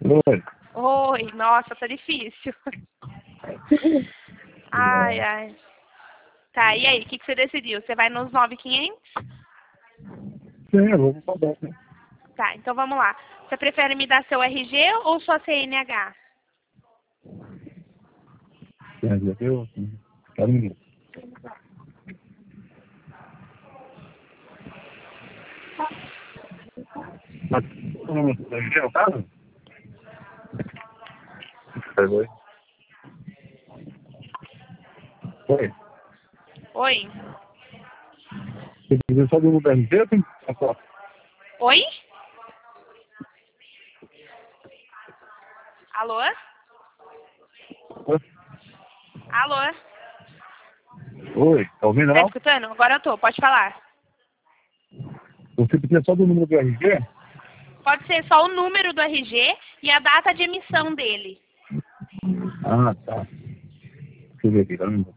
Oi. Oi, nossa, tá difícil. Ai, ai. Tá, e aí, o que você decidiu? Você vai nos 9.500? Sim, eu vou pagar, né? Tá, então vamos lá. Você prefere me dar seu RG ou sua CNH? Sim, eu quero um minuto. Mas, o caso? Oi. Oi. Oi? Você precisa só do número da RG ou tem a foto? Oi? Alô? Oi. Alô? Oi, tá ouvindo Tá não? escutando? Agora eu tô, pode falar. Você precisa só do número do RG? Pode ser só o número do RG e a data de emissão dele. Ah, tá. Deixa eu ver aqui, tá vendo?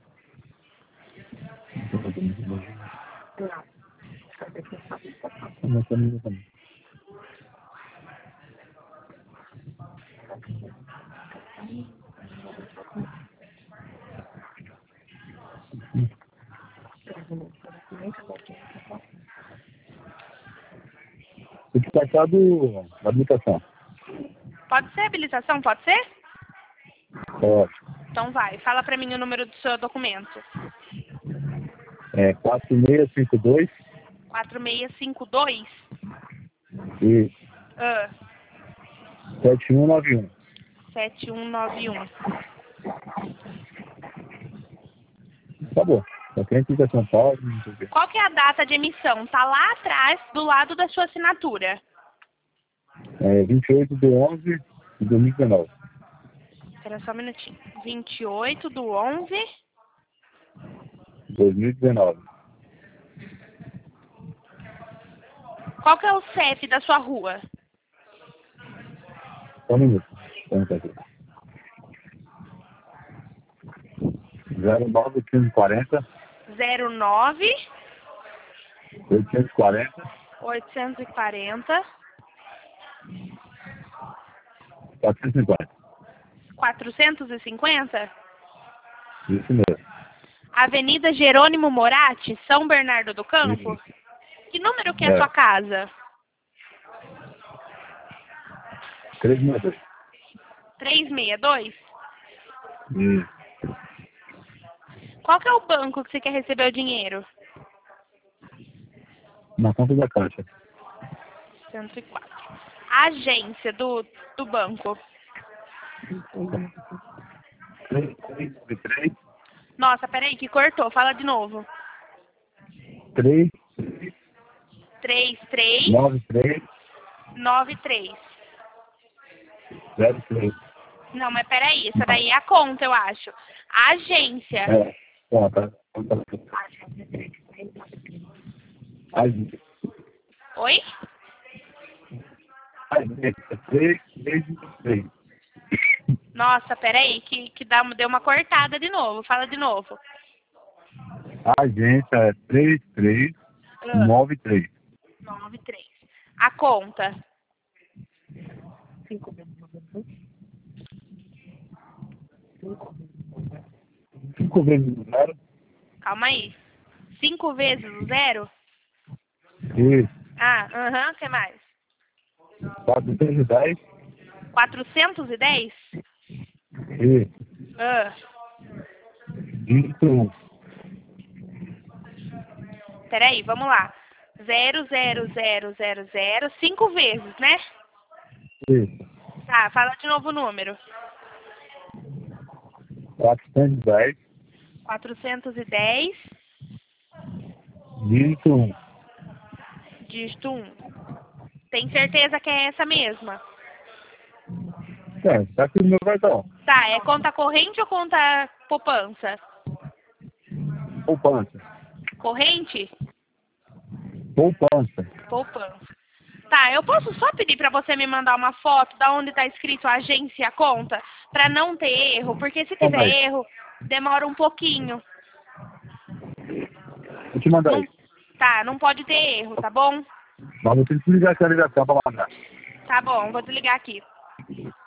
Não, tá vendo também. Tem que passar da habilitação. Pode ser habilitação? Pode ser? Ótimo. Então vai, fala pra mim o número do seu documento. É 4652 4652 e ah, 7191. 7191. Tá bom. Só tem que ir a São Paulo, não sei o quê. Qual que é a data de emissão? Tá lá atrás, do lado da sua assinatura. É 28/11 de 2019. Espera só um minutinho. 28/11. 2019. Qual que é o CEP da sua rua? Só um minuto. Vamos aqui. 09 09 840 840 450. 450. Isso mesmo. Avenida Jerônimo Moratti, São Bernardo do Campo. Isso. Que número que é a sua casa? 362. 362? Isso. Qual que é o banco que você quer receber o dinheiro? Na conta da Caixa. 104. A agência do banco. 3 Nossa, peraí, que cortou. Fala de novo. 3 3393. 93 03. Não, mas peraí, essa daí é a conta, eu acho. A agência. É. Conta. Oi? 3. Nossa, peraí, que deu uma cortada de novo. Fala de novo. A agência é 3393. 93. A conta. 5 vezes 0. Calma aí. 5 vezes o zero? Isso. Ah, o que mais? 410. 410? Isso. Ah, Dígito 1. peraí, vamos lá. 00000, 5 vezes, né? Isso. Tá, fala de novo o número. 410. 410, Dígito 1. dígito 1. Tem certeza que é essa mesma? É, tá aqui no meu cartão. Tá, é conta corrente ou conta poupança? Poupança. Corrente? Poupança. Poupança. Tá, eu posso só pedir pra você me mandar uma foto da onde tá escrito agência e a conta, pra não ter erro, porque se tiver Vai. erro, demora um pouquinho. Vou te mandar Não, aí. tá, não pode ter erro, tá bom? Mas vou ter que ligar essa ligação pra mandar. Tá bom, vou desligar aqui.